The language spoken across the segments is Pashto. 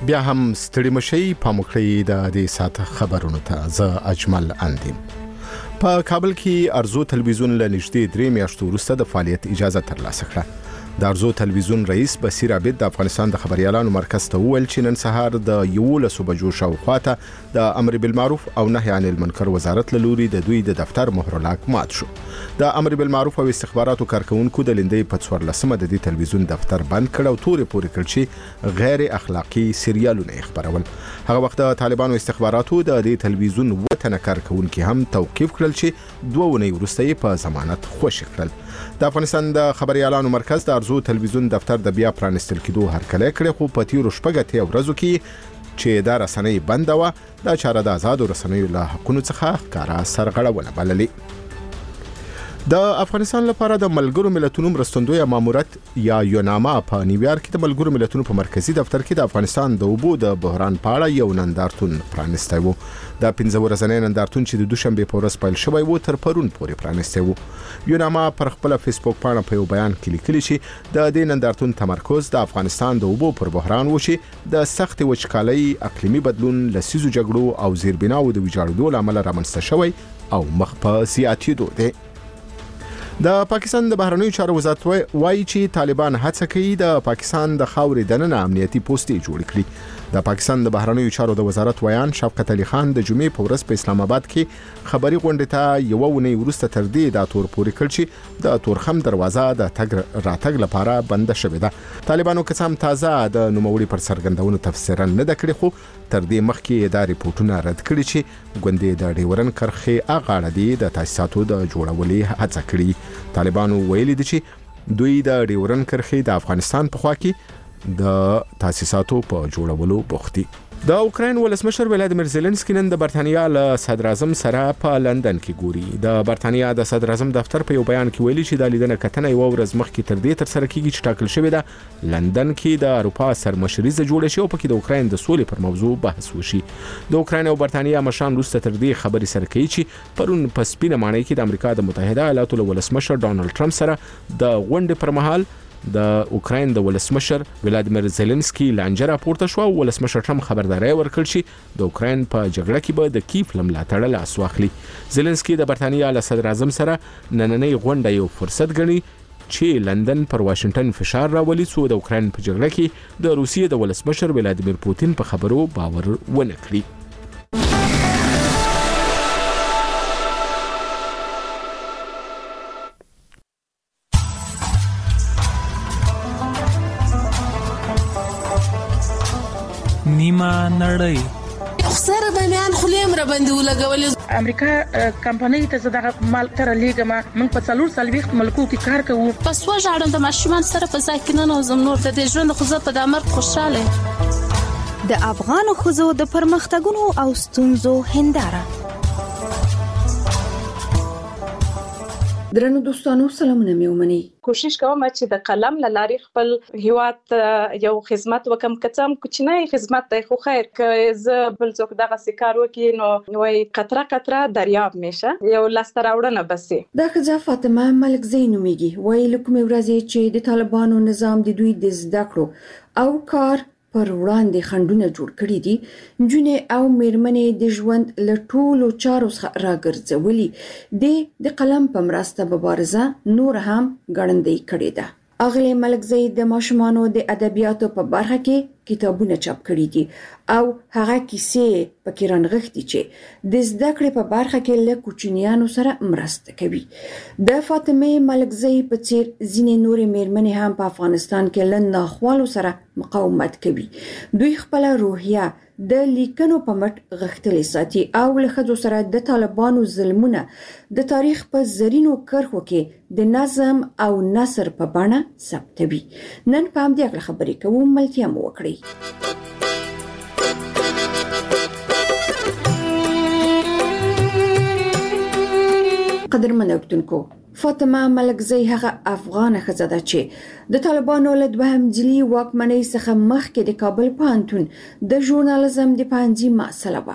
بیا هم ستړي مشي په مخکړی د دې ساعت خبرونو ته زه اجمل اندیم. په کابل کې ارزو تلویزیون له نږدې 3 میاشتو وروسته د فعالیت اجازه ترلاسه کړه. د ارزو تلویزیون رئیس بصیر عابد د افغانستان د خبريالانو مرکز ته وویل چې نن سهار د 11 بجو شاوخوا ته د امر بالمعروف او نهي عن المنکر وزارت له لوري د دوی د دفتر مهرلاک مات شو. د امر بالمعروف او استخباراتو کارکونکو د لندې په 14مه د دې تلویزیون دفتر بند کړ او تورې پورې کړ چې غیر اخلاقی سریالونه خبرول. هغه وخت د طالبانو استخباراتو د دې تلویزیون وطن کارکونکو هم توقيف کړل چې 2 ونې وروسته په ضمانت خوشی کړل. د افغانستان د خبريالانو مرکز د ارزو تلویزیون دفتر د بیا پرانستل کېدو هرکلی کړی، خو په تیرو شپږ ورځو کې چې دا رسنۍ بند و دا چاره د آزادو رسنیو له حقونو څخه ښکارا سرغړونه بللې. د افغانستان لپاره د ملګرو ملتونو مرستندوی ماموریت یا یوناما په نیویارک کې د ملګرو ملتونو په مرکزی دفتر کې د افغانستان د اوبو د بحران په اړه یو نندارتون پرانستی وو. د 15 ورځې نندارتون چې د دوشنبه په ورځ پیل شوی وو تر پرون پورې پرانستی وو. یوناما پر خپل فیسبوک باندې په یو بیان کې لیکلي چې د دې نندارتون تمرکز د افغانستان د اوبو پر بحران و چې د سخت وچکالۍ، اقلیمي بدلون، لسیزو جګړو او زیربناو د ویجاړېدو لامل رامنځته شوی او مخ په زیاتېدو دی. د پاکستان د بهرنیو چارو وزارت وایي چې طالبان هڅه کوي د پاکستان د خاورې دننه امنیتي پوسټې جوړ کړي. د پاکستان د بهرنیو چارو د وزارت ویان شفقت علي خان د جمعې په ورځ په اسلام آباد کې خبري غونډې ته یو ونې ورسته تر دې د تور پورې کړ چې د تورخم دروازه د تګ راتګ لپاره بند شوې ده. طالبانو قسم تازه د نوموړي پر سرګندونو تفسیرا نه د کړی، خو تر دې مخکې دا ریپورتونه رد کړي چې ګوندې د ډیورن کرخې اغاړه دي د تاسیساتو د جوړولې هڅه کړې. طالبانو ویلي دي چې دوی د ډیورن کرخې د افغانستان په خوا کې د تاسیساتو په جوړولو بوخت دي. د اوکراین ولسمشر ولادیمیر زيلنسکي نن د برتانیا له صدر اعظم سره په لندن کې ګوري. د برتانیا د صدر اعظم دفتر په یو بیان کې ویلي چې د لیدنه کتنه یو ورځ مخکې تر دې تر سره کیږي چې ټاکل شوی ده لندن کې د اروپا سرمشریزه جوړه شي او پکې د اوکراین د سولې پر موضوع بحث وشي. د اوکراین او برتانیا مشران روسته تر دې خبري سره کوي چې پرون په سپینه ماڼۍ کې د امریکا د متحده ایالاتو له ولسمشر ډونالد ټرمپ سره د غونډې پر مهال د اوکراین د ولسمشر ولادیمیر زيلنسکي لانجه راپورته شو او ولسمشر ټرمپ خبرداري ورکړ چې د اوکراین په جګړه کې به د کیف لملاتړ لاس واخلي. زيلنسکي د برتانیا له صدر اعظم سره نننۍ غونډه یو فرصت ګڼي چې لندن پر واشنگټن فشار راولي څو د اوکراین په جګړه کې د روسیې د ولسمشر ولادیمیر پوتین په خبرو باور ونه کړي. نیمه نړۍ سره باندې خلیم را باندې ولګولې. امریکا کمپنۍ ته زړه مال تر لیګما من په 440 ملکو کې کار کوو. پس وژاړم د ماشومان سره په ځای کې نه نوزم نور د ژوند خو زه په دمر خوشاله. د افغان خوځو د پرمختګونو او ستونزو هنداره. درنو دوستانو سلامونه مې ومني. کوشش کوم چې د قلم لارې خپل هیواد یو خدمت وکم، کڅم کوچنی خدمت دی خو خیر که زه بل څوک دغه سکار وکي نو وای قطره قطره دریاب میشه یو لاستر راوړنه بسې. دا خځه فاطمه ملک زینو میږي وای لکه مې ورځي چې د طالبانو نظام د دوی د زده کړو او کار پر وړاندې خندونه جوړ کړی دي. جنې او میرمنې د ژوند له ټولو چارو څخه راګرځولي د قلم په مرسته مبارزه نور هم ګړندۍ کړې ده. اغلی ملک زید د ماشومانو د ادبیاتو په برخه کې کتابونه چاپ کړي دي او هغه کیسې پکې رانغښتي چې د زده کړې په برخه کې له کوچنیانو سره مرسته کوي. د فاطمه ملک زید په څیر ځینې نورې میرمنې هم په افغانستان کې له ناخوالو سره مقاومت کوي. دوی خپل روحیه د لیکنو په مټ غښتلې ساتي او له ښځو سره د طالبانو ظلمونه د تاریخ په زرینو کرښو کې د نظم او نثر په بڼه ثبتوي. نن په همدې اړه خبرې کوو، ملتیا مو وکړئ. قدرمن اوریدونکو، فاطمه ملکزی هغه افغان ښځه ده چې د طالبانو له دوهم ځلي واکمنۍ څخه مخکې د کابل پوهنتون د ژورنالیزم د پوهنځي محصله وه.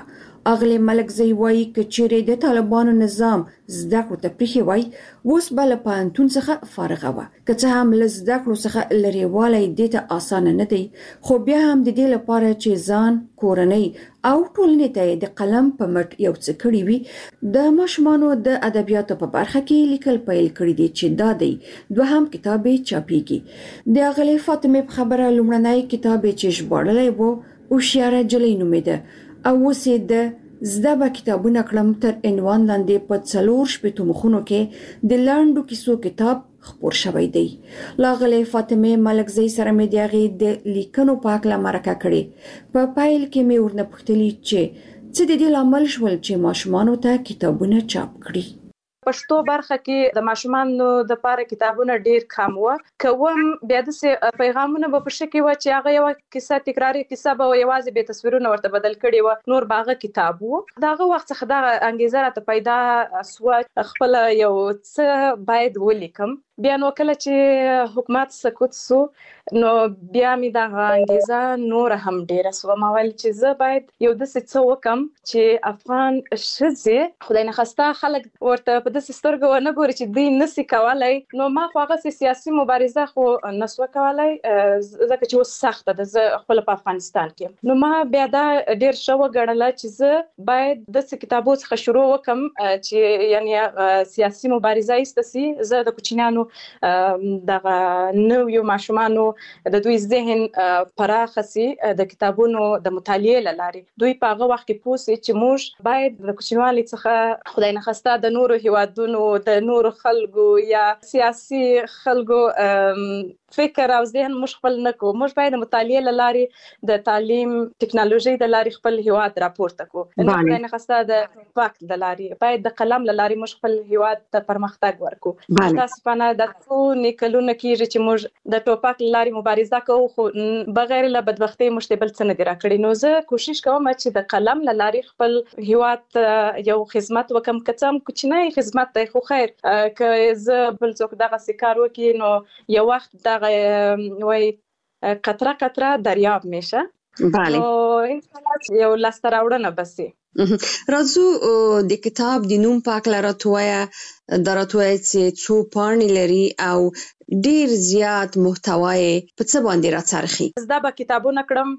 اغلی ملکزی وایي که چیرې د طالبانو نظام زده کړو ته پریښی وای اوس به له پوهنتون څخه فارغه وه. که څه هم له زده کړو څخه لرې والی دې ته اسانه نه دی، خو بیا هم د دې لپاره چې ځان، کورنۍ او ټولنې ته د قلم په مټ یو څه کړي وي، د ماشومانو د ادبیاتو په برخه کې لیکل پیل کړي دي چې دا دی دوهم کتاب یې چاپیږي. د اغلی فاطمې په خبره لومړنی کتاب یې چې ژباړلی و هوښیاره نجلۍ نومېده او اوس یې د زده به کتابونه کړم تر عنوان لاندې په 4 مخونو کې د لنډو کیسو کتاب خپور شوی دی. لاغلی فاطمې ملکزی سره مې د هغې د لیکنو په هکله مرکه کړې. په پیل کې مې ورنه پوښتلي چې څه د دې لامل شول چې ماشومانو ته کتابونه چاپ کړي. پښتو برخه کې د ماشومانو د لپاره کتابونه ډیر کم و، کوم بیا د پیغامونه په پښه کې و چې هغه یو کیسه تکراری کیسه به یوازې به تصویرونه ورته بدل کړي و، نور باغه کتاب و. داغه وخت څخه دا انګیزه راته پیدا سو خپل یو څه باید ولیکم. بیا نو کله چې حکومت سکوت سو نو بیا می دا انګیزه نور هم ډیره سو. ما ویل چې زه باید یو د څه وکم چې افغان ښځې خدای نه خواسته خلک ورته په داسې سترګو ونه ګوري چې دوی نسي کولای. نو ما خو هغه سیاسي مبارزه خو نسو کولای ځکه چې اوس سخته ده، زه خپل په افغانستان کې. نو ما بیا دا ډیر ښه وګڼله چې زه باید داسې کتابو څخه شروع وکم چې یعنی سیاسي مبارزه ایستسي. زه د کوچنیانو دغه نویو ماشومانو د دوی ذهن پراخ سي د کتابونو د مطالعې لارې. دوی په هغه وخت کې پوه سي چې موږ باید د کوچنیوالي څخه خدای نه خواسته د نورو هیوادونو د نورو خلکو یا سیاسي خلکو فکر او ذهن موږ خپل نه کوو. موږ باید د مطالعې لارې د تعلیم ټکنالوژي د لارې خپل هیواد راپورته کوو. خدای نه خواسته د وخت د لارې باید د قلم لارې موږ خپل هیواد ته پرمختګ ورکو. متاسفانه د څو نیکلونه کېږي چې موږ د ټوپک لارې مبارزه کوو خو بغیر له بدبختۍ موږ ته بل څه نه دي راکړي. نو زه کوشش کوم چې د قلم لارې خپل هیواد یو خدمت وکم، که څه هم کوچنی خدمت دی خو خیر. که زه بل څوک دغه کار وکړي نو یو وخت دغه وای قطره قطره دریاب میشه. بله. ان شاء الله یو لاسته راوړنه بسي. راځو د کتاب د نوم په اړه راته دا راته چې څو پاڼې لري او ډیر زیات محتوای په څه باندې راڅرخي. زه به کتابونه کړم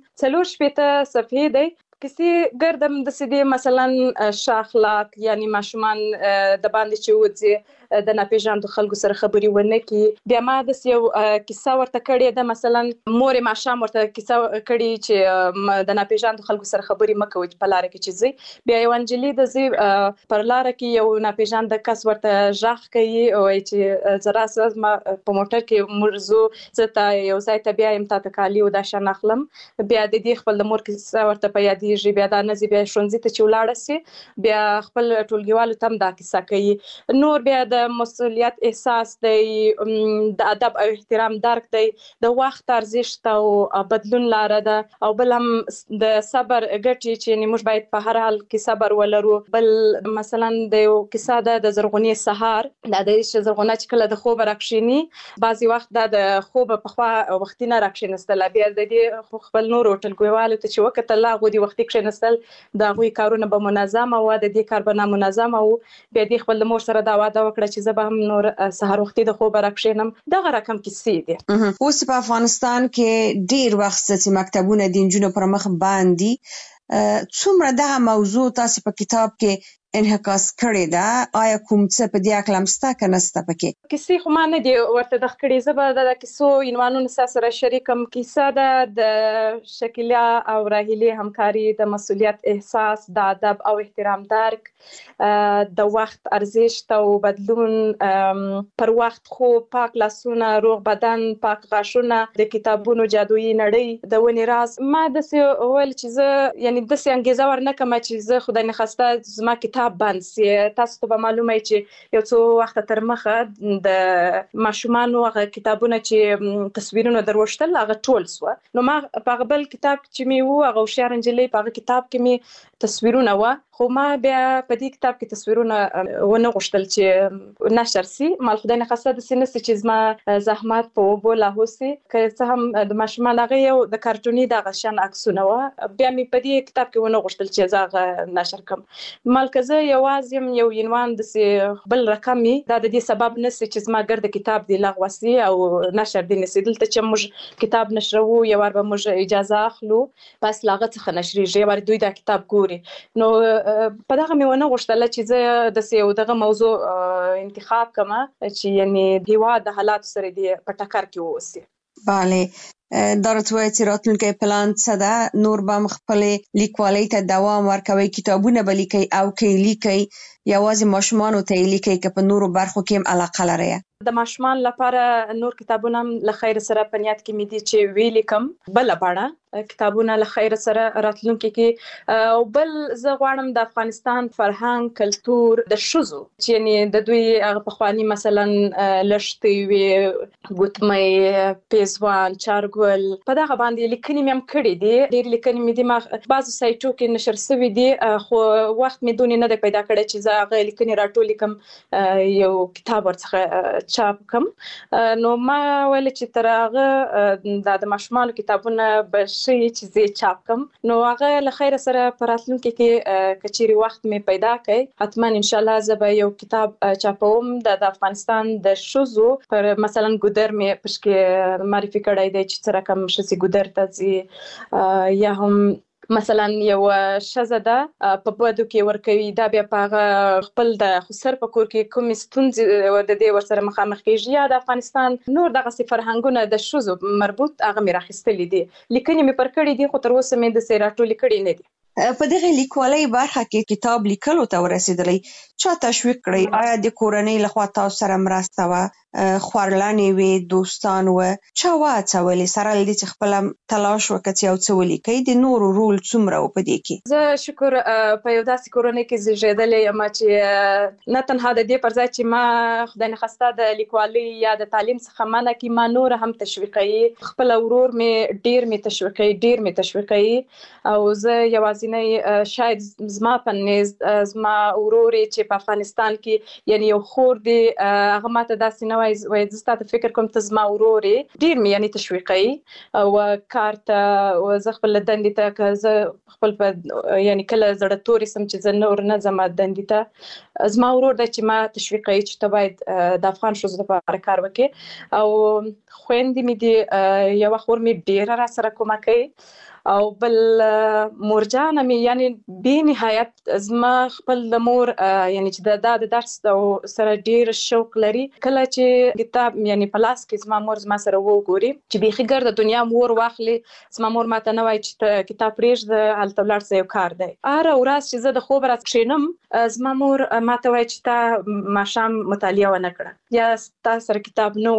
4 صفحې دی. کسی ګردم د سدي مثلا شاخلاق یعنی ماشومان د باندې چې وځي د ناپېژاندو خلکو سره خبري ونه کی. بیا ما د یو کیسه ورته کړې ده، مثلا مور ماشام ورته کیسه کړې چې د ناپېژاندو خلکو سره خبري مکوي په لار کې چې زی. بیا یو انجلی د زی پر لار کې یو ناپېژاند کس ورته ژغ کوي او چې زرا ساز ما په موټر کې مرزو زته یو ځای ته بیا يم تا کالی او دا شان اخلم. بیا د دې خپل مور کیسه ورته په یادې بیا دا نزی بیا شونځي ته چې ولاړ سي. بیا خپل ټولګیوالو تم دا کیسه کوي. نور بیا د مسؤلیت احساس دی، د ادب او احترام درک دی، د وخت ارزښت او بدلون لاره ده، او بل هم د صبر ګټي چې موږ باید په هر حال کې صبر ولرو. بل مثلا د یو کیسه ده د زرغونی سهار، د دې زرغونه چې کله د خوب راکښینی بعضی وخت د خوب په خوا وختینه راکښینستل. بیا د دې خپل نور ټولګیوالو ته چې وخت الله غوډي وخت نستل دا غوي کارونه به منظم او د دې کار به منظم او بیا د خپل مور سره دا وعده وکړه چې زه به هم نور سحر وختي د خوب راکښینم. دا رقم کیسې دي. اوس په افغانستان کې ډیر وخت چې مکتبونه د نجونو پر مخ باندې څومره دا موضوع تاسو په کتاب کې انعکاس کړی دا، آیا کوم څه په دې اکلم ستا کنه ستا پکې؟ کیسې خو ما نه دی ورته د کړې. زه به د کیسو عنوانونه سره شریکم. کیسه ده د شکیلا او راهیلې همکاري، د مسؤلیت احساس، د ادب او احترام درک، د وخت ارزښت او بدلون، پر وخت خو پاک لاسونه، روغ بدن، پاک غاښونه، د کتابونو جادویي نړۍ، د ونې راز. ما داسې ویل چې زه یعنی داسې انګیزه ورنکم چې زه خدای نه خواسته زما کتاب بند سي. تاسو ته به معلومه چې یو څو وخت تر مخه د ماشومانو هغه کتابونه چې تصویرونه دروشتل هغه ټول سو. نو ما په بل کتاب چې می وو هغه هوښیار نجلۍ په کتاب کې می تصویرونه و خو ما بیا په دې کتاب کې تصویرونه ونه غوښتل چې نشر سي مال خدای نه خاصه د سینې چې زما زحمت په وبو لا هوسي که څه هم د ماشومان هغه یو د کارټوني د غشن عکسونه و بیا می په دې کتاب کې ونه غوښتل چې زغه نشر کوم مال کزه یوازې یو عنوان د بل رقمي دا د دې سبب نسی چې زما ګرد کتاب دی لغوسي او نشر دی نسی دلته چې موږ کتاب نشرو یو ور به موږ اجازه اخلو پس لاغه څخه نشریږي ور دوی دا کتاب ګوري نو په دغه مې ونه غوښتل چې زه د یو دغه موضوع انتخاب کما چې یعنی دیوا د حالات سره دی په ټکر کې ووسی. بله درته چې راتلونکي پلان څه ده نور به خپل لیکوالۍ ته دوام ورکوي کتابونه به لیکي او کې لیکي یوازې ماشومان ته لیکي که په نورو برخو کې هم علاقه لري د ماشومان لپاره نور کتابونه له خیر سره په نیت کې مې دي چې ویلې کم بل باندې کتابونه له خیر سره راتلونکي کې او بل زه غواړم د افغانستان فرهنګ کلچر د شوزو چې یعنی د دوی په خواني مثلا لشتي وي ګوتمې پیزوان چارګل په دغه باندې لیکنې مې هم کړې دي ډېر لیکنې مې دي ما بعضو سایټو کې نشر شوي دي خو وخت مې دونې نه دی پیدا کړی چې زه هغه لیکنې راټولې کم یو کتاب ورڅخه چاپ کم نو ما ویل چې تر هغه د ماشومانو کتابونه به شي چې زه چاپ کم نو هغه له خیر سره په راتلونکي کې کچيري وخت مې پیدا کړي حتما ان شاء الله زه به یو کتاب چاپوم د افغانستان د شوزو پر مثلا ګودر مې پښکې معرفي کړی دی چې سره کوم شسي ګودر ته زی یا هم مثلا یو شزده په بودو کې ورکوي دا بیا په خپل د خسر په کور کې کوم ستونزې د دې ورسره مخامخ کیږي یا د افغانستان نور دغه فرهنګونه د شوزو مربوط هغه مې راخستلې دي لیکنې مې پر کړې دي خو تر اوسه مې د سیراټولې کړې نه دي. په دغه لیکوالۍ برخه کې کتاب لیکلو ته ورسېدلې چا تشویق کړی آیا د کورنۍ لخوا تاسو سره مرسته و خورلانې وي دوستان و چا واچولې سره لدې چې خپل تلاش وکړي او څه ولیکي د نورو رول څومره و په دې کې زه شکر په یو داسې کورنۍ کې زیږیدلې یم چې نه تنها د دې پر ځای چې ما خدای نه خواسته د لیکوالۍ یا د تعلیم څخه منع کی ما نور هم تشویقي خپل ورور مې ډیر مې تشویقي او زه یوازې شاید زما پنځ زما وروري چې په افغانستان کې یعنی یو خور دی هغه ماته داسې نه وای زه ستاسو فکر کوم ته زما وروري ډیر مې یعنی تشویقي او کارت او زه خپل دندې ته زه خپل یعنی کله زړه توري سم چې زه نور نه زما دندې ته زما ورور دی چې ما تشویقي چې ته باید د افغان شوزو لپاره کار وکړي او خويندې مې دی یو خور مې ډیر را سره کومه کوي او بل مورجان مې یعنی به نهایت زما خپل د مور یعنی چې د درس سره ډیر شوق لري کله چې کتاب یعنی پلاس کې زما مور زما سره وګوري چې به خګر د دنیا مور واخلي زما مور ماته نه وای چې کتاب پرېږده هلته ولاړ سې یو کار دی اره ورځ چې زه د خوب راځ کښینم زما مور ماته وای چې تا ماشام مطالعه ونه کړه یا تاسو سره کتاب نو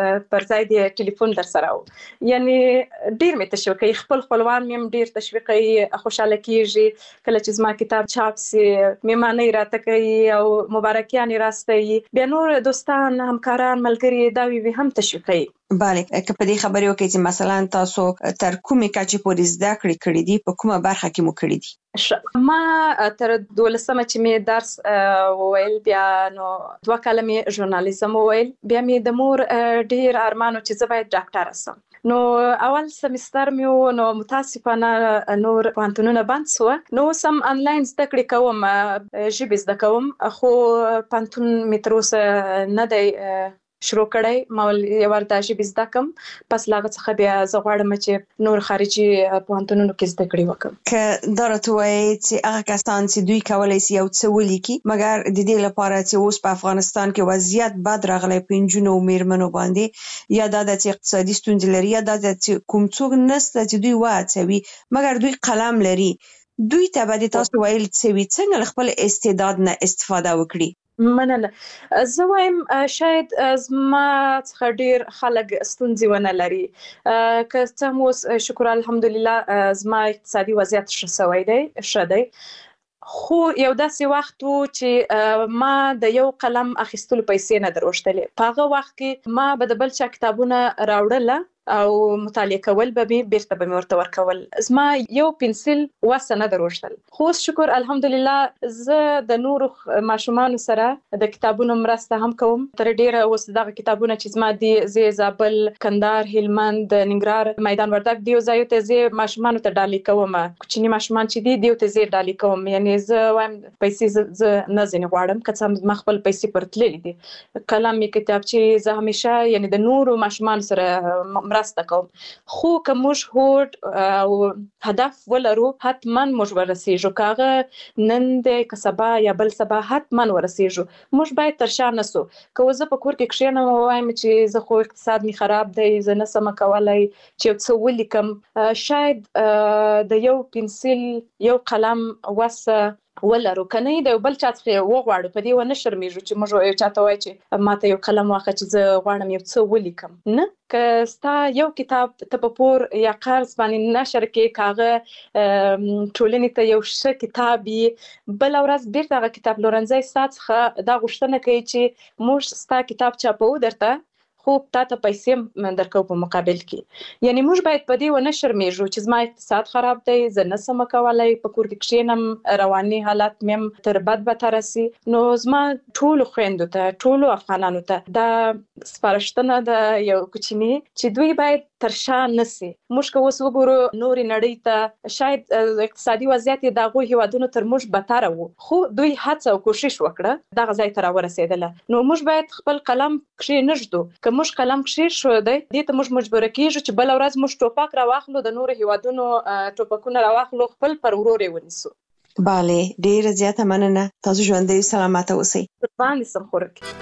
پر ځای دی ټلیفون در سره یعنی ډیر مې تشویقي خپل مې ډیر تشویقي خوشاله کیږي کله چې زما کتاب چاپ سي میمانه راته کوي او مبارکیان راستي بیا نور دوستان همکاران ملګري دا وی هم تشویقي. بله که په دې خبرې وکړئ چې مثلا تاسو تر کومې کچې پورې زده کړې دي په کومه برخه کې مو کړې دي ما تر 12مه چې مې درس وویل بیا نو 2 کاله مې ژورنالیزم وویل بیا مې د مور ډیر ارمانو چې زه باید ډاکټر شم نو اول سمستر مې نو متاسفانه نور پانتونونه بند سو نو سم انلاین زده کړې کوم ژبه زده کوم خو پانتون مې تر اوسه نه دی شروع کړی ما یو ورته ژبه زده کوم پس لاغه څخه بیا زه غواړم چې نور خارجي پوهنتونونو کې زده کړې وکم که درته وایي چې هغه کسان چې دوی کولای شي یو څه ولیکي مګر د دې لپاره چې اوس په افغانستان کې وضعیت بد راغلی په نجونو او میرمنو باندې یا دا چې اقتصادي ستونزې لري یا دا چې کوم څوک نشته چې دوی واچوي مګر دوی قلم لري دوی ته به تاسو ویل څنګه خپل استعداد نه استفاده وکړي مننه زه وایم شاید زما څخه ډیر خلک ستونزې ونه لري که څه مو شکر الحمدلله زما اقتصادي وضعیت ښه دی خو یو داسې وخت و چې ما د یو قلم اخیستلو پیسې نه دروښتلې په هغه وخت کې ما به د بل چا کتابونه راوړله او مطالعه کول به می بیرته به ورته ورکول. زما یو پنسل وسه نه دروشتل. خو شکر الحمدلله زه د نورو ماشومان سره د کتابونو مرسته هم کوم. تر ډیره اوس دغه کتابونه چې زما دي زه زابل، کندهار، هلمند، ننګرهار، میدان وردګ دیو ځایو ته زه ماشومان ته ډالۍ کوم. کوچنی ماشومان چې دي دیو ته زه ډالۍ کوم. یعنی زه وایم پیسې زه نه ځنې غواړم، که څه ما خپل پیسې پرتللې دي. کلام کتابچې زه همیشه یعنی د نورو ماشومان سره مرسته کوم. خو که موږ هوډ او هدف ولرو حتما موږ ورسېږو. کاغه نن دی که سبا یا بل سبا حتما ورسېږو. موږ باید تر شا نسو. که زه په کور کې کښېنم او وایم چې زه خو اقتصاد می خراب دی، زه نه سم کولای چې یو څه ولیکم، شاید د یو پنسل یو قلم وسه ولرو. کنه د یو بل چا څخه وغواړو، په دې ونه شرمېږو چې موږ یو چاته وایي چې ماته یو قلم واخله چې زه غواړم یو څه ولیکم. نه، که ستا یو کتاب ته په پور یا قرض باندې نشر کې کاغه ټولنې ته یو ښه کتاب یې، بل ورځ بیرته هغه کتاب پلورنځی ستا څخه دا غوښتنه کوي چې موږ ستا کتاب چاپو درته، خو تا ته پیسې درکو په مقابل کې. یعنی موږ باید په دې ونه شرمېږو چې زما اقتصاد خراب دی، زه نه سم کولای، په کور کې کښېنم، رواني حالت مې تر بد بدتر سي. نو زما ټولو خویندو ته، ټولو افغانانو ته دا سپارښتنه ده یو کوچنی چې دوی باید تر شا نسی. موږ که اوس وګورو نورې نړۍ ته شاید اقتصادي وضعیت د هغو هیوادونو تر موږ بدتره وو، خو دوی هڅه او کوشش وکړه دغه ځای ته راورسېدله. نو موږ باید خپل قلم کښېنږدو. که موږ قلم کښېښودی دې ته موږ مجبوره کېږو چې بله ورځ موږ ټوپک راواخلو، د نورو هیوادونو ټوپکونه راواخلو، خپل پر ورور یې ونیسو. بله، ډیره زیاته مننه. تاسو ژوندۍ سلامته اوسئ. قربان دې سم خورکې.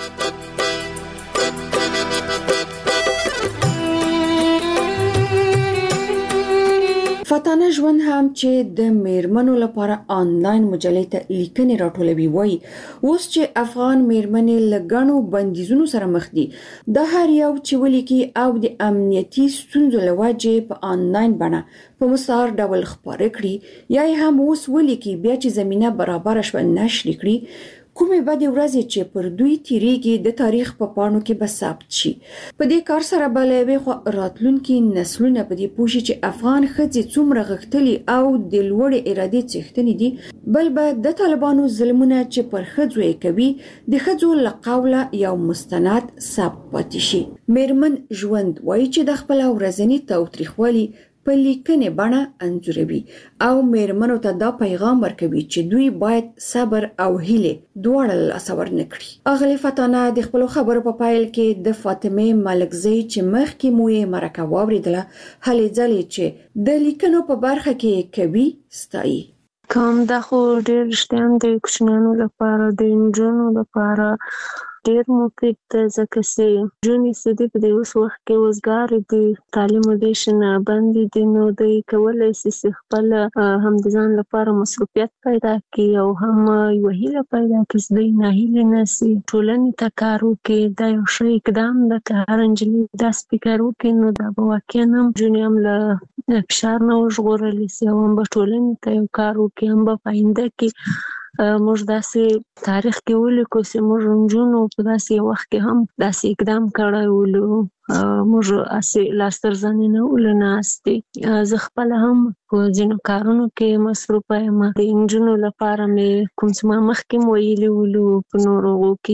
فاتانه ژوند هم چې د میرمنو لپاره آنلاین مجلې ته لیکنې راټولوي وایي اوس چې افغان میرمنې له ګڼو بندیزونو سره مخ دي، د هر یو چې ولیکي او د امنیتي ستونزو له وجې په آنلاین بڼه په مستعار ډول خپاره کړي یا هم اوس ولیکي بیا چې زمینه برابره شوه نشر کړي، کومې بدې ورځې چې پر دوی تیریږي د تاریخ په پاڼو کې به ثبت شي. په دې کار سره به له یوې خوا راتلونکي نسلونه په دې پوه شي چې افغان ښځې څومره غښتلي او د لوړې ارادې څښتنې دي، بل به د طالبانو ظلمونه چې پر ښځو یې کوي د ښځو له قوله یو مستند ثبت پاتې شي. میرمن ژوند وایي چې د خپل ورځني تاوتریخوالي په لیکنې بڼه انځوروي او میرمنو ته دا پیغام ورکوي چې دوی باید صبر او هیلې دواړه له لاسه ورنه کړي. اغلې فاتانه د خپلو خبرو په پیل کې د فاطمې ملکزۍ چې مخکې مو یې مرکه واورېدله هلې ځلې چې د لیکنو په برخه کې کوي ستایي. کوم دا خو ډېر رښتیا د کوچنیانو لپاره، د نجونو لپاره ډېر مفید ده، ځکه چې نجونې چې دي په دې اوس وخت کې وزګارې دي، تعلیم ودې شي نه بندې دي، نو دوی کولی شي چې خپله هم د ځان لپاره مصروفیت پیدا کړي او هم یوه هیله پیدا کړي چې دوی ناهیلې نه سي، ټولنې ته کار وکړي. دا یو ښه اقدام ده. که هر نجلۍ داسې فکر وکړي نو دا به واقعا هم نجونې هم له فشار نه وژغورلی سي او هم به ټولنې ته یو کار وکړي، هم به په آینده کې موږ داسې تاریخ کې ولیکو چې موږ نجونو په داسې یو وخت کې هم داسې اقدام کړی ولو، موږ هسې لاس تر زنې نه ولو ناستې. زه خپله هم په ځینو کارونو کې مصروفه یم. د نجونو لپاره مې کوم څه ما مخکې هم ویلي ولو په نورو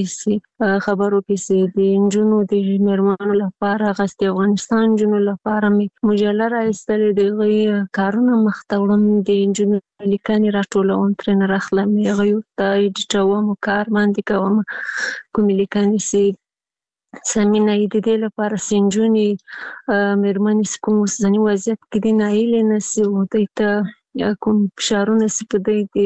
خبرو کې چې د نجونو د میرمنو لپاره هغسې د افغانستان نجونو لپاره مې مجله راایستلې، د هغوی کارونه مخته وړم، د نجونو لیکنې راټولوم، ترېنه راخلم، هغوی ورته ایډیټوم، کار باندې کوم. کومې لیکنې چې سمینه یې د دې لپاره چې نجونې میرمنې چې کوم اوسني وضعیت کې دي ناهیلې نه سي او دوی ته کوم فشارونه چې په دوی دي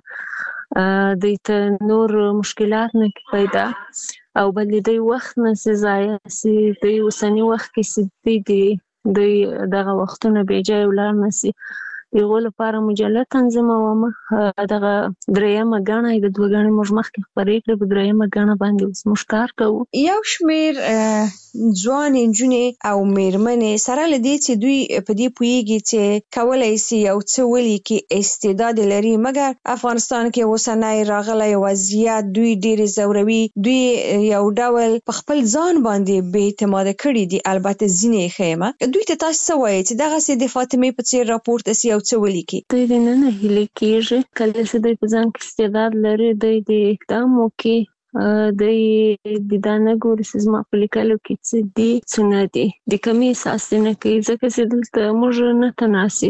هغه دوی ته نور مشکلات نه پیدا او بل د دوی وخت نه سي ضایع سي. دوی اوسني وخت کې چې دوی دي دوی دغه وختونه بې ځایه ولاړ نه سي. د هغو لپاره مجله تنظیموم. دغه درېیمه ګڼه د دوه ګڼې موږ مخکې خپرې کړې، په درېیمه ګڼه باندې اوس موږ کار کوو. یو شمېر ځوان نجونې او میرمنې سره له دې چې دوی په دې پوهیږي چې کولای شي یو څه ولیکي، استعداد لري، مګر افغانستان کې اوسنی راغلی وضعیت دوی ډېرې ځوروي، دوی یو ډول په خپل ځان باندې بې اعتماده کړي دي. البته ځینې یې ښه یم. دوی ته تاسو څه وایئ چې دغسې د فاطمې په څېر راپورته سي یو څه ولیکي؟ دوی د نه هیلې کېږي، کله چې دوی په ځان کې استعداد لري دوی د اقدام وکړي، دوی د دا نه ګوري چې زما په لیکلو کې څه دي څه نه دي، د کمي احساس یې نه کوي، ځکه چې دلته موږ نه تناسي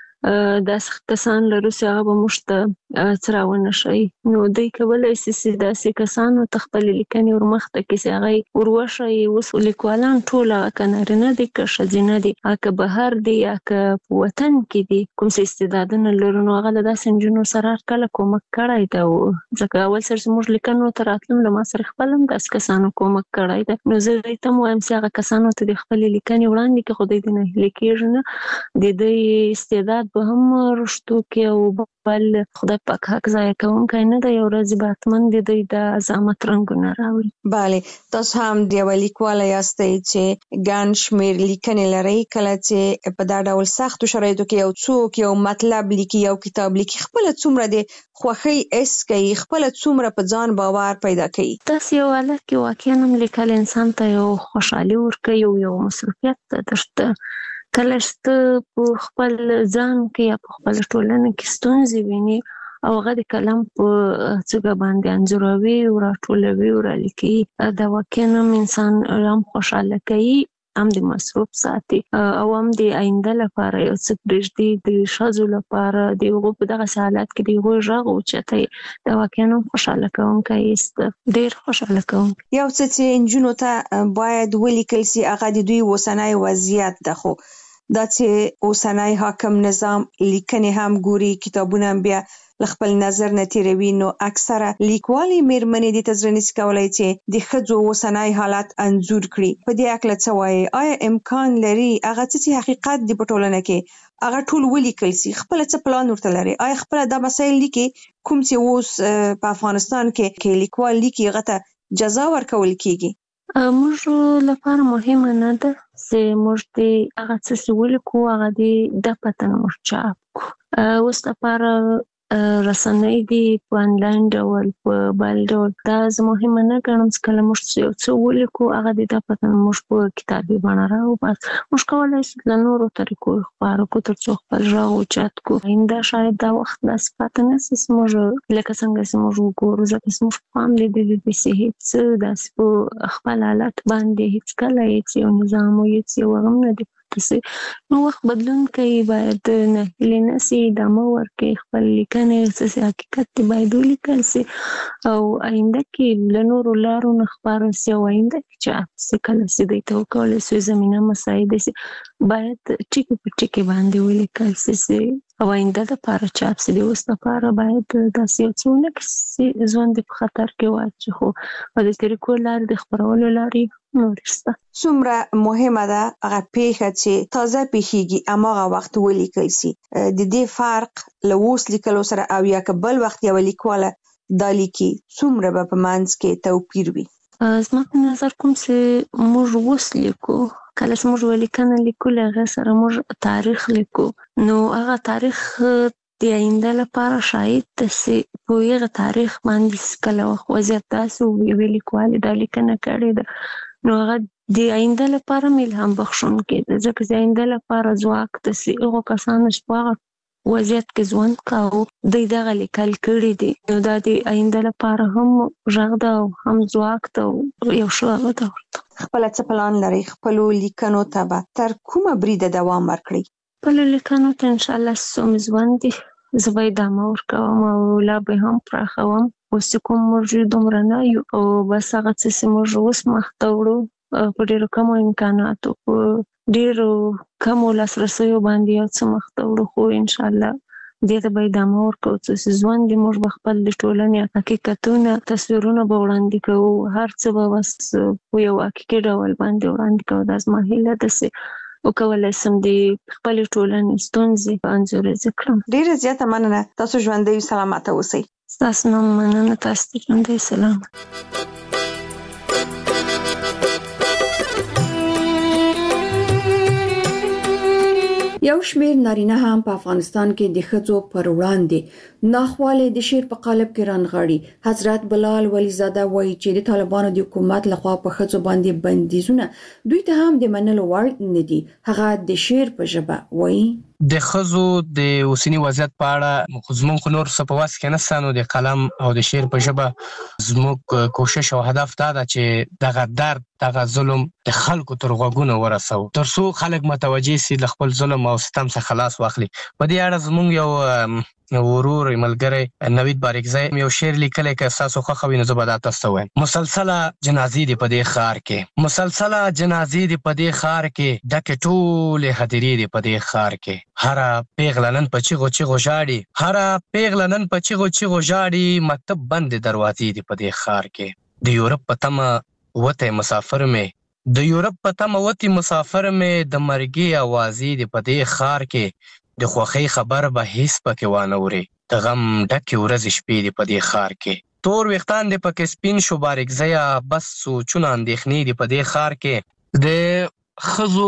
داسې کسان لرو چې هغه به موږ ته څه راونه ښیي. نو دوی کولی شي چې داسې کسانو ته خپلې لیکنې ورمخته کړي چې هغه یې وروښیي. اوس لیکوالان ټول هغه که نارینه دي که ښځینه دي، که بهر دي یا که په وطن کې دي، کوم څه استعدادونه لرو نو هغه له داسې نجونو سره هرکله کومک کړی ده. ځکه اول سر چې موږ لیکنو ته راتلم له ما سره خپل هم داسې کسانو کومک کړی ده. نو زه دوی ته هم وایم چې هغه کسانو ته د خپلې لیکنې وړاندې کړي، خو دوی د نه هیلې کېږي نه، د دوی استعداد به هم رشتو کې او بل خدای پاک حق ضایع کوونکی نه دی، یو ورځ به حتما د دوی د عظمت رنګونه راوړي. بله، تاسو هم د یوه لیکواله یاستئ چې ګڼ شمېر لیکنې لرئ. کله چې په دا ډول سختو شرایطو کې یو څوک یو مطلب لیکي، یو کتاب لیکي، خپله څومره د خوښۍ حس کوي، خپله څومره په ځان باور پیدا کوي؟ داسې یو حالت کې واقعا هم لیکل انسان ته یو خوشحالي ورکوي، یو مصروفیت درته کله چې ته په خپل ځان کې یا په خپل ټولنه کې ستونزې ویني او هغه د قلم په څوکه باندې انځوروي او راټولوي او رالیکي، دا واقعا هم انسان هم خوشحاله کوي، هم د مصروف ساتي او هم د آینده لپاره یو څه پرېږدي. د ښځو لپاره د هغو په دغسې حالت کې د هغوی غږ اوچتوي، دا واقعا هم خوشحاله کوونکی است، ډېر خوشحاله کوونکی. یو څه چې نجونو ته باید ولیکل سي هغه د دوی اوسنی وضعیت ده، خو دا چې اوسنی حاکم نظام لیکنې هم ګوري، کتابونه هم بیا له خپل نظر نه تیروي، نو اکثره لیکوالې میرمنې دې ته زړه نشي کولی چې د ښځو اوسنی حالت انځور کړي. په دې هکله څه وایي؟ آیا امکان لري هغه څه چې حقیقت دی په ټولنه کې هغه ټول ولیکل سي؟ خپله څه پلان ورته لري؟ آیا خپله دا مسایل لیکي کوم چې اوس په افغانستان کې لیکوال لیکي هغه ته جزا ورکول کیږي؟ موږ لپاره مهمه نه ده چې موږ د هغه څه چې ولیکو هغه د پته موږ چاپ کړو. اوس لپاره رسنۍ دي په آنلاین ډول په بل ډول، دا زه مهمه نه ګڼم چې کله موږ یو څه ولیکو هغه د پته موږ په کتابي بڼه راوباسو. موږ کولی شو له نورو طریقو خپاره کړو تر څو خپل غږ اوچت کړو. آینده شاید دا وخت داسې پاته نه شي چې موږ لکه څنګه چې موږ وګورو، ځکه چې موږ پام لیدلی دی چې هېڅ داسې په خپل حالت باندې هېڅکله هېڅ یو نظام او هېڅ یو هغه هم نه دی. نو وخت بدلون کوي، باید نه هیلې نه سي، ادامه ورکړي، خپل لیکنې څه حقیقت دی باید ولیکل سي او آینده کې له نورو لارو نه خپاره سي او آینده کې چاپ سي. کله چې دوی ته وکولی سي زمینه مساعده سي باید ټکي په ټکي باندې ولیکل سي او آینده دپاره چاپ سي. د اوس دپاره باید داسې یو څه ونه کړي چې ژوند په خطر کې واچي، خو په دې طریقو لارې د خپرولو لارې نورې شته. څومره مهمه ده هغه پیښه چې تازه پیښیږي هماغه وخت ولیکل سي. د دې فرق له اوس لیکلو سره او یا که بل وخت یوه لیکواله دا لیکي څومره به په منځ کې توپیر وي؟ زما په نظر کوم چې موږ اوس لیکو، کله چې موږ یوه لیکنه لیکو له هغې سره موږ تاریخ لیکو، نو هغه تاریخ د آینده لپاره شاید ده چې په هغه تاریخ باندې کله وخت وضعیت داسې یوې لیکوالې دا لیکنه کړې ده، نو هغه د آینده لپاره الهام بخښونکی ده، ځکه چې آینده لپاره ځواک ده چې هغو کسانو چې په هغه وضعیت کې ژوند کاوه دوی دغه لیکل کړي دي، نو دا د آینده لپاره هم غږ ده او هم ځواک ده او یو ښه هغه ده. خپله څه پلان لرئ؟ خپلو لیکنو ته به تر کومه بریده دوام ورکړئ؟ خپلو لیکنو ته انشاءالله څو مې ژوند دي زه به ادامه ورکوم او لا به هم پراخوم. اوس چې کوم موږ دومره نه یو او بس هغه څه چې موږ اوس مخته وړو په ډېرو کمو امکاناتو په ډېرو کمو لاسرسیو باندې یو څه مخته وړو، خو انشاءالله دې ته به ادامه ورکوو چې ژوند دې موږ به خپل د ټولنې حقیقتونه تصویرونه به وړاندې کوو، هر څه به بس په یو حقیقي ډول باندې وړاندې کوو. دا زما هیله ده چې وکولی شم د خپلې ټولنې ستونزې انځوریزې کړم. ډېره زیاته مننه، تاسو ژوندی سلامته اوسئ. ستاسو نه مننه، تاسو ته ژوندی سلامت. یو شمېر نارینه هم په افغانستان کې د ښځو پر وړاندې ناخواله د شعر په قالب کې رانغاړي. حضرت بلال ولیزاده وایي چې د طالبانو د حکومت لخوا په ښځو باندې بندیزونه دوی ته هم د منلو وړ نه دي. هغه د شعر په ژبه وایي د ښځو د اوسنی وضعیت په اړه زموږ نور څه په واس کې نشته، نو د قلم او د شعر په ژبه زموږ کوشش او هدف دا ده چې دغه درد دغه ظلم د خلکو تر غوږونو ورسو ترڅو خلک متوجه سي له خپل ظلم او ستم څخه خلاص واخلي. په دې اړه زموږ یو ورور ملګری نوید باریکزی یو شعر لیکلی که تاسو خوښه وي نو زه به دا تاسو ته وایم. مسلسله جنازې دي په دې ښار کې، مسلسله جنازې دي په دې ښار کې، ډکې ټولې هدیرې دي په دې ښار کې. هره پیغله نن په چیغو چیغو ژاړي، هره پیغله نن په چیغو چیغو ژاړي، مکتب بندې دروازې دي په دې ښار کې. د یورپ په تمه وتی مسافر مې، د یورپ په تمه وتی مسافر مې، د مرګي اوازې دي په دې ښار کې. د خوښۍ خبر به هیڅ پکې وانه وري، د غم ډکې ورځې شپې دي په دې ښار کې. تور ویښتان دي پکې سپین شو باریکزیه، بس سوچونه اندېښنې دي په دې ښار کې. د ښځو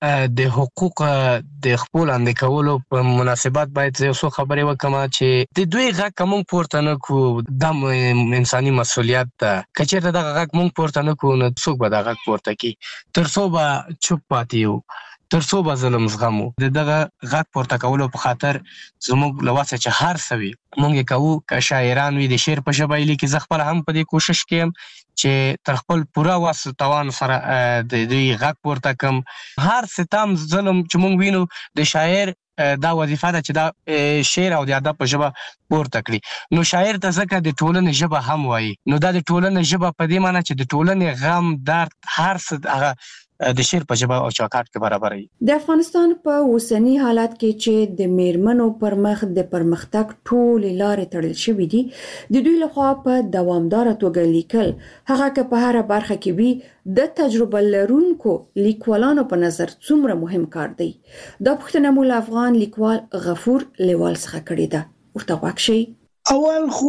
د حقوق د خپل اندې کولو په مناسبت باید یو څو خبرې وکم چې د دوی غږ که موږ پورته نه کړو دا انساني مسؤلیت ده. که چېرته دغه غږ موږ پورته نه کړو نو څوک به دا غږ پورته کړي؟ تر څو به چوپ پاتې یو، تر څو به ظلم زغمو. د دغه غږ پورته کولو په خاطر زموږ له وسه چې هر څه وي موږ یې کوو. که شاعران وي د شعر په ژبه یې لیکي، زه خپله هم په دې کوشش کې یم چې تر خپل پوره وس توان سره د دوی غږ پورته کړم. هر ستم ظلم چې موږ وینو د شاعر دا وظیفه ده چې دا شعر او د ادب په ژبه پورته کړي. نو شاعر ته ځکه د ټولنې ژبه هم وایي، نو دا د ټولنې ژبه په دې معنی چې د ټولنې غم درد هر څه هغه د شعر په ژبه او چوکاټ کې برابر وي. د افغانستان په اوسنی حالت کې چې د میرمنو پر مخ د پرمختګ ټولې لارې تړل شوې دي، د دوی لخوا په دوامداره توګه لیکل، هغه که په هره برخه کې وي، د تجربه لرونکو لیکوالانو په نظر څومره مهم کار دی. دا پوښتنه مو له افغان لیکوال غفور لیوال څخه کړې ده. ورته غوږ شئ. اول خو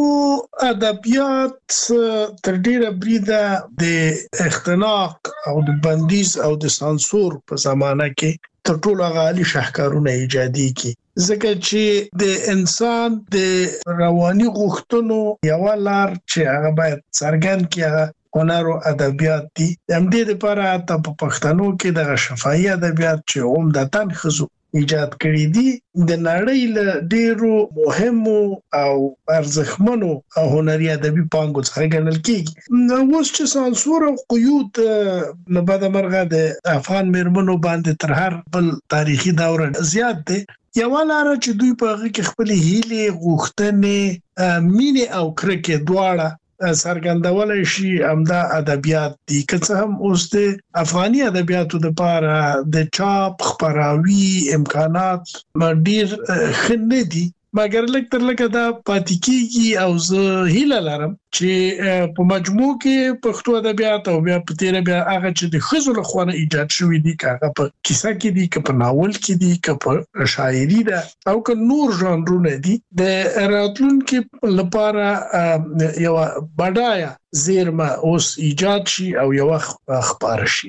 ادبیات تر ډیره بریده د اختناق او د بندیز او د سانسور په زمانه کې تر ټولو غالي شاهکارونه ایجادي کی، ځکه چې د انسان د رواني غوښتنو یو لار چې هغه باید څرګند کړي هغه هنر او ادبیات دي. د دې لپاره ته په پښتنو کې د شفاهي ادبیات چې عمدتاً ښځو ایجاد کړی دي د نړۍ له ډیرو مهمو او ارزښتمنو هنري ادبي پانګو څخه ګڼل کیږي. اوس چې سانسور او قیود نه بعد مرغه د افغان میرمنو باندې تر هر بل تاریخي دوره زیات دي، یو لاره چې دوی په هغه کې خپل هیلې، غوښتنې، مینې او کرکې دواړه څرګندولای شي، همدا ادبیات دي. که څه هم اوس د افغاني ادبیاتو لپاره د چاپ خپراوي امکانات ډیر ښه نه دي، مګر لږ تر لږه دا پاتې کیږي. او زه هیله لرم چې په مجموع کې پښتو ادبیات او بیا په تیره بیا هغه چې د ښځو لخوا ایجاد شوي دي، که هغه په کیسه کې دي، که په ناول کې دي، که په شاعري ده او که نور ژانرونه دي، د راتلونکي لپاره یو بډایه زیرمه اوس ایجاد شي او یو خبره شي.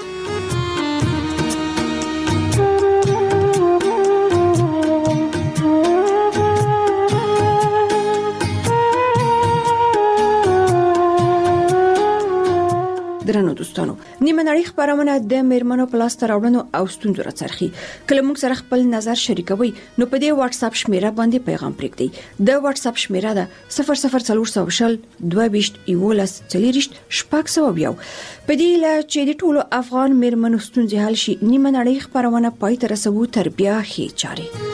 درنو دوستانو، نیمه نړۍ خبرونه د میرمنو په لاس راوړنو او ستونزو راڅرخي. کله موږ سره خپل نظر شریکوي نو په دې واتس اپ شمیره باندې پیغام پرېږدئ. د واتس اپ شمیره ده 00400 22 11 40 600. په دې لا چې د ټولو افغان میرمنو ستونزې حل شي، نیمه نړۍ خبرونه پای ته رسوو تر بیا ښې چارې.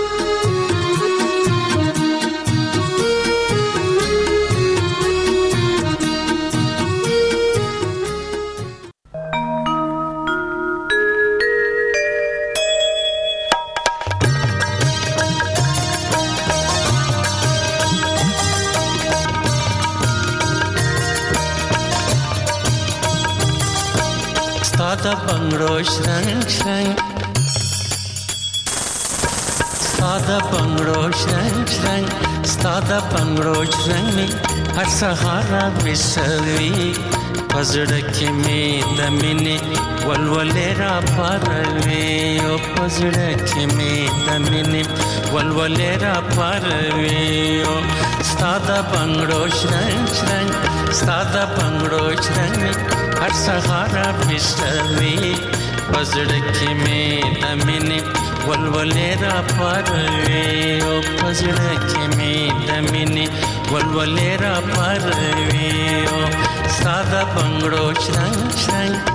ستا بنگړو شرنګ شرنګ، ستا بنگړو شرنګ شرنګ، ستا بنگړو شرنګ می هر سهار را وسوي پزړه کې می د مینې ولولې را پروي او پزړه کې می د مینې ولولې را پروي او ستاده بنگړو شرنګ شرنګ ستاده بنگړو شرنګ هر سهار پښتوي پزړه کې می د مینې ولولې را پروي او پزړه کې می د مینې ولولې را پروي او ستاده بنگړو شرنګ شرنګ